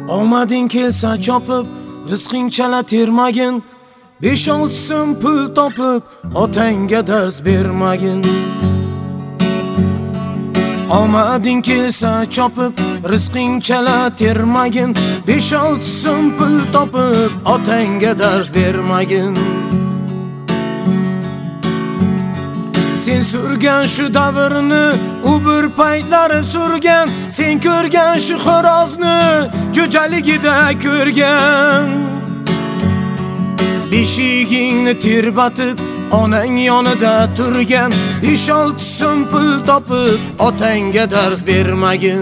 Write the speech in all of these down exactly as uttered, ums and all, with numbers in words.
Omading kelsa chopib, rizqing chala termagin. besh olti so'm pul topib, otangga dars bermagin. Omading kelsa chopib, rizqing chala termagin. besh olti so'm pul topib, otangga dars bermagin. Sen surgan shu davrni, u bir paytlari surgan. Sen ko'rgan shu xo'rozni, jo'jaligida ko'rgan. Beshigingni terbatib, onang yonida turgan. besh olti so'm pul topib, otangga dars bermagin.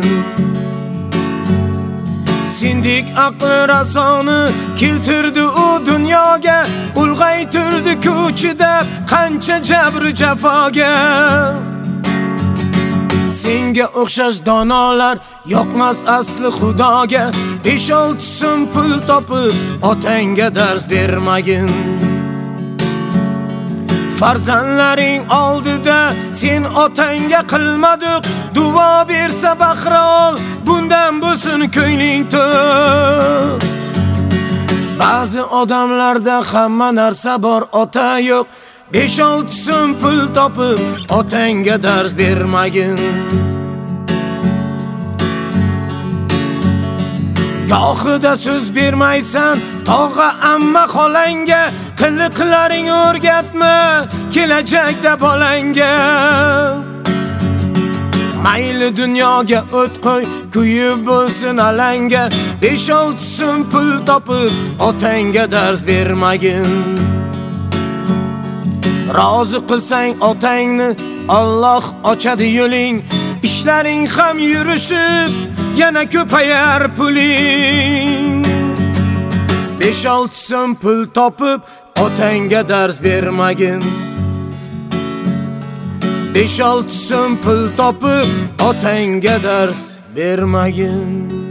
Sendek aqli rasoni keltirdi u dunyoga. Ulg'aytirdi ko'chida qancha jabr jafoga. Senga o'xshash donolar yoqmas asli xudoga. besh olti so'm pul topib, otangga dars bermagin. Farzandlaring oldida sen otangga qilmadik duo bersa baxrol, bundan bo'lsin ko'ngling to'q. Ba'zi odamlarda hamma narsa bor, ota yo'q. besh olti so'm pul topib, otangga dars bermagin. Gohida so'z bermaysan tog'a amma xolanga. Qiliqlaring o'rgatma kelajakda bolangga. Mayli dunyoga o't qo'y, kuyib bo'lsin alanga. besh olti so'm pul topib, otangga dars bermagin. Rozi qilsang otangni, Alloh ochadi yo'ling. Ishlaring ham yurishib, yana ko'payar puling. besh olti so'm pul topib, otangga dars bermagin. besh olti so'm pul topib, otangga dars bermagin.